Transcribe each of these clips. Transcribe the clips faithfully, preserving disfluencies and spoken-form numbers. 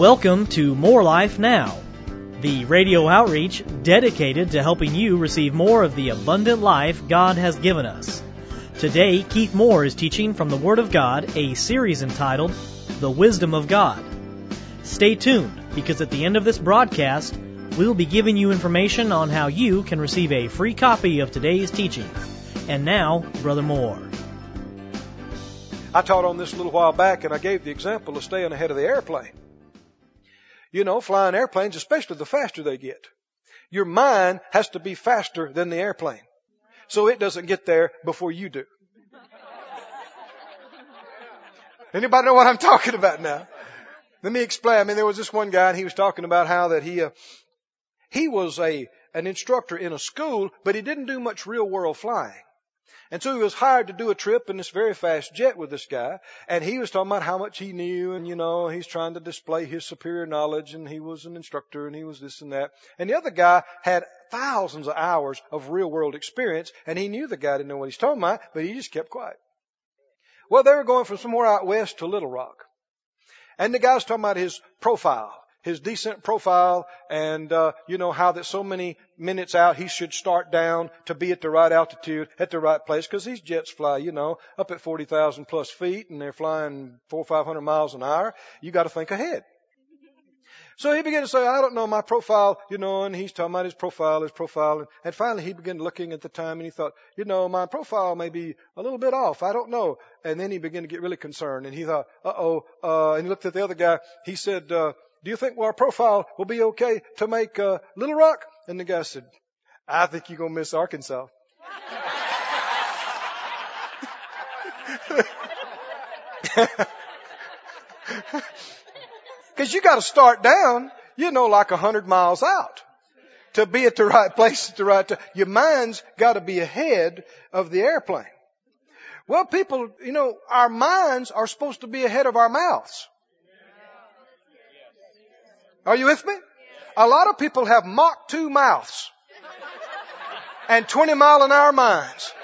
Welcome to More Life Now, the radio outreach dedicated to helping you receive more of the abundant life God has given us. Today, Keith Moore is teaching from the Word of God, a series entitled The Wisdom of God. Stay tuned, because at the end of this broadcast, we'll be giving you information on how you can receive a free copy of today's teaching. And now, Brother Moore. I taught on this a little while back, and I gave the example of staying ahead of the airplane. You know, flying airplanes, especially the faster they get, your mind has to be faster than the airplane, so it doesn't get there before you do. Anybody know what I'm talking about now? Let me explain. I mean, there was this one guy, and he was talking about how that he uh, he was a an instructor in a school, but he didn't do much real world flying. And so he was hired to do a trip in this very fast jet with this guy. And he was talking about how much he knew. And, you know, he's trying to display his superior knowledge. And he was an instructor and he was this and that. And the other guy had thousands of hours of real world experience. And he knew the guy didn't know what he's talking about, but he just kept quiet. Well, they were going from somewhere out west to Little Rock. And the guy was talking about his profile. His descent profile, and uh, you know how that so many minutes out he should start down to be at the right altitude, at the right place, because these jets fly, you know, up at forty thousand plus feet, and they're flying four or five hundred miles an hour. You got to think ahead. So he began to say, I don't know my profile, you know, and he's talking about his profile, his profile, and, and finally he began looking at the time, and he thought, you know, my profile may be a little bit off. I don't know. And then he began to get really concerned, and he thought, uh-oh, uh, and he looked at the other guy. He said, uh, do you think our profile will be okay to make uh, Little Rock? And the guy said, I think you're going to miss Arkansas. Because you got to start down, you know, like a hundred miles out to be at the right place at the right time. Your mind's got to be ahead of the airplane. Well, people, you know, our minds are supposed to be ahead of our mouths. Are you with me? A lot of people have Mach two mouths and twenty mile an hour minds.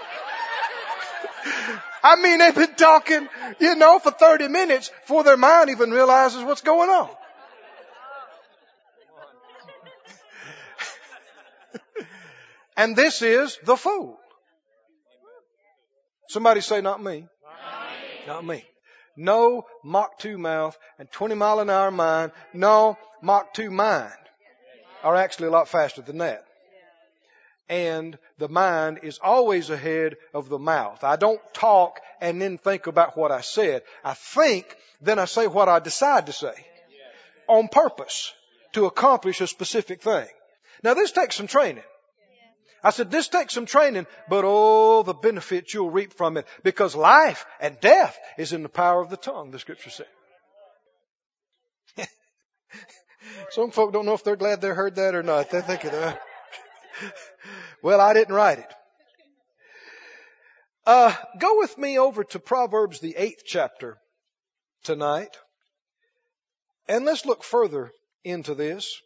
I mean, they've been talking, you know, for thirty minutes before their mind even realizes what's going on. And this is the fool. Somebody say, not me. Not me. No Mach two mouth and twenty mile an hour mind. No, Mach two mind are actually a lot faster than that. And the mind is always ahead of the mouth. I don't talk and then think about what I said. I think, then I say what I decide to say on purpose to accomplish a specific thing. Now, this takes some training. I said, this takes some training, but oh, the benefits you'll reap from it, because life and death is in the power of the tongue, the scripture said. Some folk don't know if they're glad they heard that or not. They're thinking, uh, well, I didn't write it. Uh, go with me over to Proverbs, the eighth chapter tonight. And let's look further into this.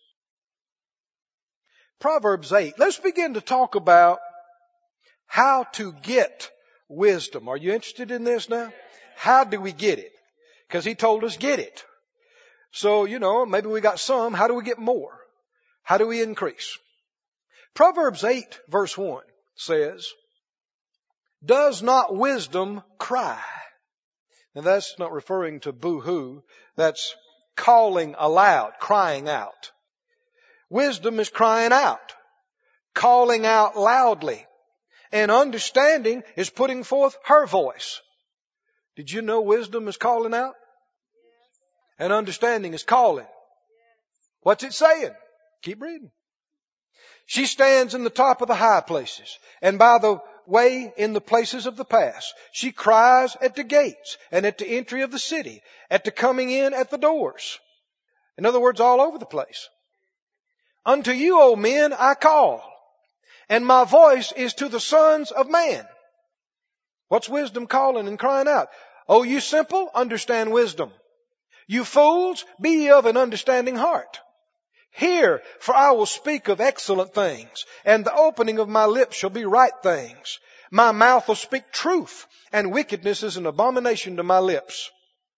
Proverbs eight. Let's begin to talk about how to get wisdom. Are you interested in this now? How do we get it? Because he told us get it. So, you know, maybe we got some. How do we get more? How do we increase? Proverbs eight verse one says, does not wisdom cry? Now that's not referring to boo-hoo. That's calling aloud, crying out. Wisdom is crying out, calling out loudly. And understanding is putting forth her voice. Did you know wisdom is calling out? And understanding is calling. What's it saying? Keep reading. She stands in the top of the high places, and by the way in the places of the pass. She cries at the gates and at the entry of the city, at the coming in at the doors. In other words, all over the place. Unto you, O men, I call, and my voice is to the sons of man. What's wisdom calling and crying out? O you simple, understand wisdom. You fools, be ye of an understanding heart. Hear, for I will speak of excellent things, and the opening of my lips shall be right things. My mouth will speak truth, and wickedness is an abomination to my lips.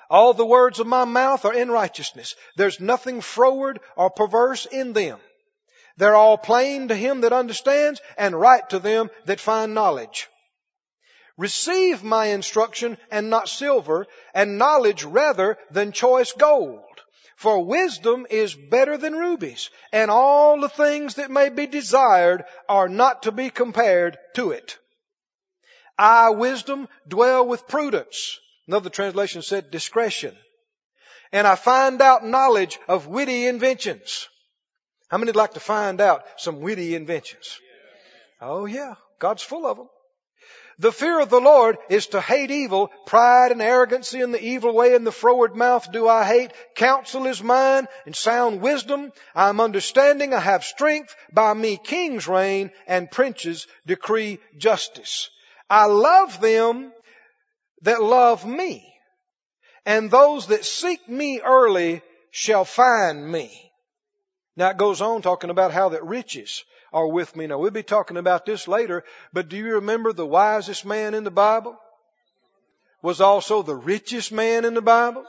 All the words of my mouth are in righteousness. There's nothing froward or perverse in them. They're all plain to him that understands and right to them that find knowledge. Receive my instruction and not silver, and knowledge rather than choice gold. For wisdom is better than rubies, and all the things that may be desired are not to be compared to it. I, wisdom, dwell with prudence. Another translation said discretion. And I find out knowledge of witty inventions. How many would like to find out some witty inventions? Oh yeah, God's full of them. The fear of the Lord is to hate evil. Pride and arrogancy and the evil way and the froward mouth do I hate. Counsel is mine and sound wisdom. I am understanding. I have strength. By me kings reign and princes decree justice. I love them that love me, and those that seek me early shall find me. Now it goes on talking about how that riches are with me. Now we'll be talking about this later, but do you remember the wisest man in the Bible was also the richest man in the Bible?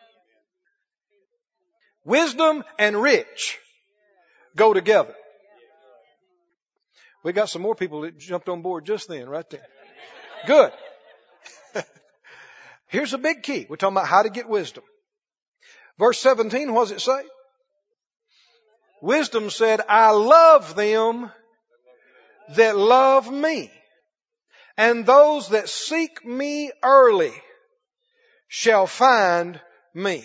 Wisdom and rich go together. We got some more people that jumped on board just then, right there. Good. Here's a big key. We're talking about how to get wisdom. Verse seventeen, what does it say? Wisdom said, I love them that love me, and those that seek me early shall find me.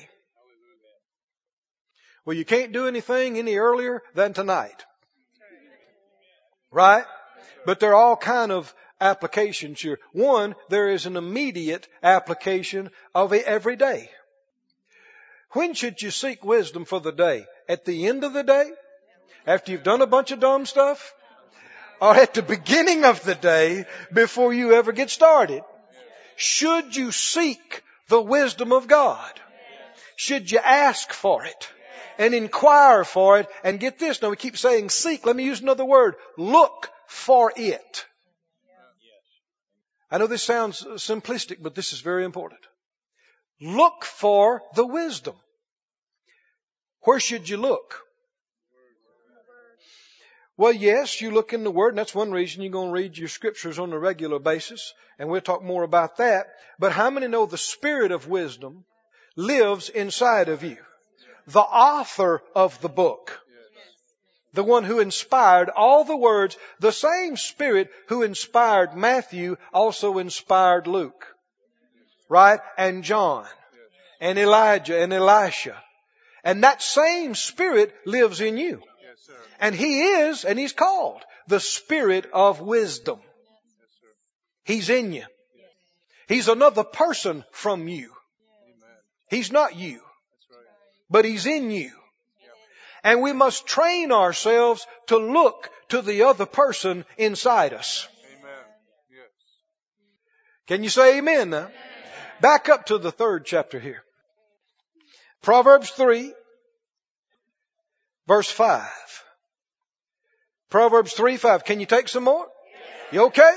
Well, you can't do anything any earlier than tonight. Right? But there are all kind of applications here. One, there is an immediate application of it every day. When should you seek wisdom for the day? At the end of the day? After you've done a bunch of dumb stuff? Or at the beginning of the day before you ever get started? Should you seek the wisdom of God? Should you ask for it and inquire for it? And get this, now we keep saying seek. Let me use another word. Look for it. I know this sounds simplistic, but this is very important. Look for the wisdom. Where should you look? Well, yes, you look in the Word, and that's one reason you're going to read your scriptures on a regular basis, and we'll talk more about that. But how many know the Spirit of wisdom lives inside of you? The author of the book. The one who inspired all the words, the same Spirit who inspired Matthew also inspired Luke. Right? And John. And Elijah and Elisha. And that same Spirit lives in you. And He is, and He's called, the Spirit of wisdom. He's in you. He's another person from you. He's not you. But He's in you. And we must train ourselves to look to the other person inside us. Can you say amen now? Back up to the third chapter here. Proverbs three, verse five. Proverbs three, five. Can you take some more? You okay?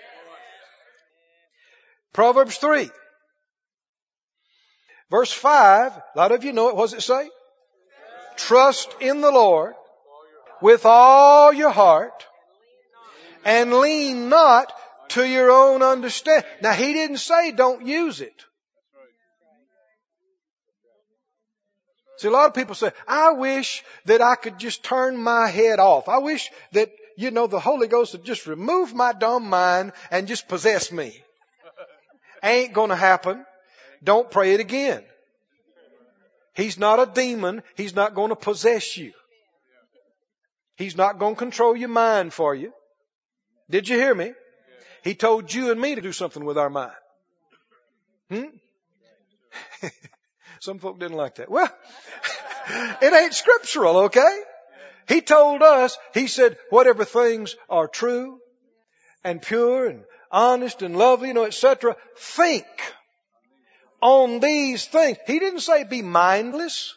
Proverbs three, verse five. A lot of you know it. What does it say? Trust in the Lord with all your heart and lean not to your own understanding. Now, He didn't say don't use it. See, a lot of people say, I wish that I could just turn my head off. I wish that, you know, the Holy Ghost would just remove my dumb mind and just possess me. Ain't gonna happen. Don't pray it again. He's not a demon. He's not going to possess you. He's not going to control your mind for you. Did you hear me? He told you and me to do something with our mind. Hmm? Some folk didn't like that. Well, it ain't scriptural, okay? He told us, He said, whatever things are true and pure and honest and lovely, you know, et cetera, think on these things. He didn't say be mindless.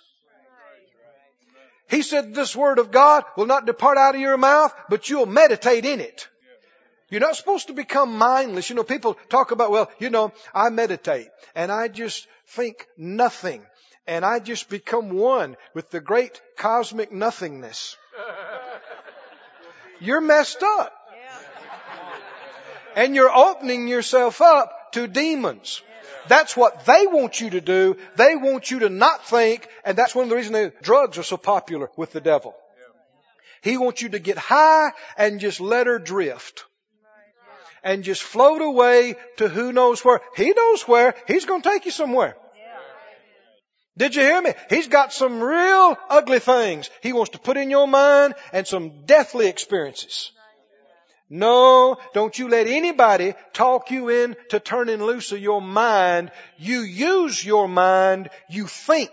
He said this word of God will not depart out of your mouth, but you'll meditate in it. You're not supposed to become mindless. You know, people talk about, well, you know, I meditate and I just think nothing and I just become one with the great cosmic nothingness. You're messed up. And you're opening yourself up to demons. That's what they want you to do. They want you to not think, and that's one of the reasons that drugs are so popular with the devil. He wants you to get high and just let her drift. And just float away to who knows where. He knows where. He's going to take you somewhere. Did you hear me? He's got some real ugly things he wants to put in your mind and some deathly experiences. No, don't you let anybody talk you into turning loose of your mind. You use your mind. You think.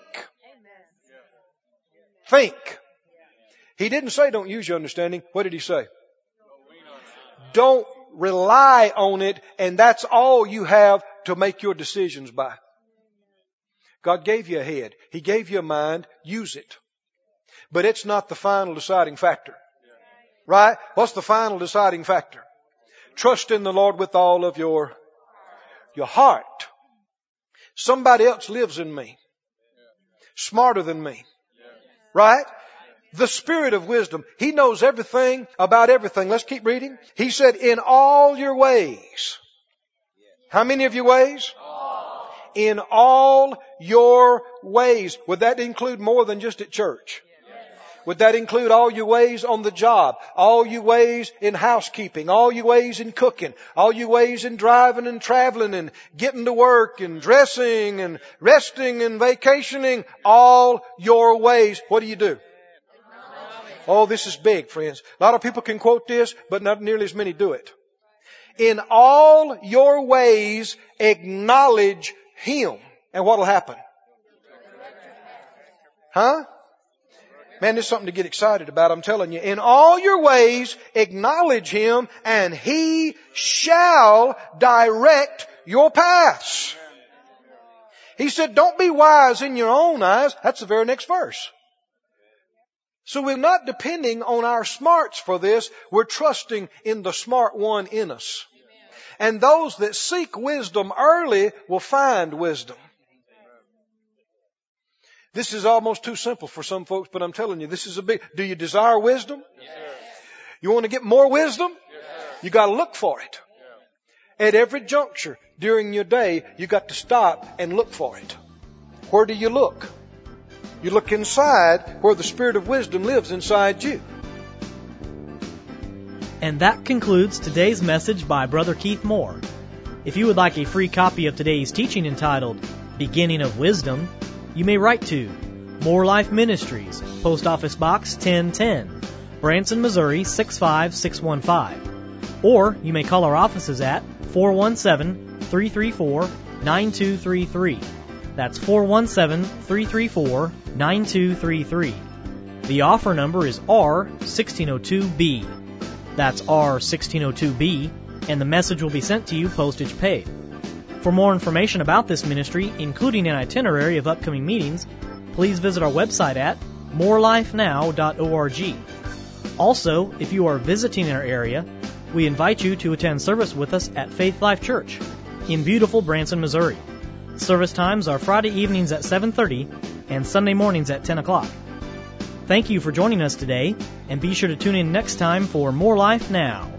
Think. He didn't say don't use your understanding. What did he say? Don't rely on it, and that's all you have to make your decisions by. God gave you a head. He gave you a mind. Use it. But it's not the final deciding factor. Right? What's the final deciding factor? Trust in the Lord with all of your, your heart. Somebody else lives in me. Smarter than me. Right? The Spirit of wisdom. He knows everything about everything. Let's keep reading. He said, in all your ways. How many of your ways? All. In all your ways. Would that include more than just at church? Would that include all your ways on the job? All your ways in housekeeping? All your ways in cooking? All your ways in driving and traveling and getting to work and dressing and resting and vacationing? All your ways. What do you do? Oh, this is big, friends. A lot of people can quote this, but not nearly as many do it. In all your ways, acknowledge Him. And what will happen? Huh? Man, there's something to get excited about, I'm telling you. In all your ways, acknowledge Him, and He shall direct your paths. He said, don't be wise in your own eyes. That's the very next verse. So we're not depending on our smarts for this. We're trusting in the smart one in us. And those that seek wisdom early will find wisdom. This is almost too simple for some folks, but I'm telling you, this is a big... Do you desire wisdom? Yes. You want to get more wisdom? Yes. You got to look for it. Yes. At every juncture during your day, you got to stop and look for it. Where do you look? You look inside where the Spirit of wisdom lives inside you. And that concludes today's message by Brother Keith Moore. If you would like a free copy of today's teaching entitled Beginning of Wisdom, you may write to More Life Ministries, Post Office Box ten ten, Branson, Missouri six five six one five. Or you may call our offices at four one seven, three three four, nine two three three. That's four one seven, three three four, nine two three three. The offer number is R one six zero two B. That's R one six zero two B, and the message will be sent to you postage paid. For more information about this ministry, including an itinerary of upcoming meetings, please visit our website at more life now dot org. Also, if you are visiting our area, we invite you to attend service with us at Faith Life Church in beautiful Branson, Missouri. Service times are Friday evenings at seven thirty and Sunday mornings at ten o'clock. Thank you for joining us today, and be sure to tune in next time for More Life Now.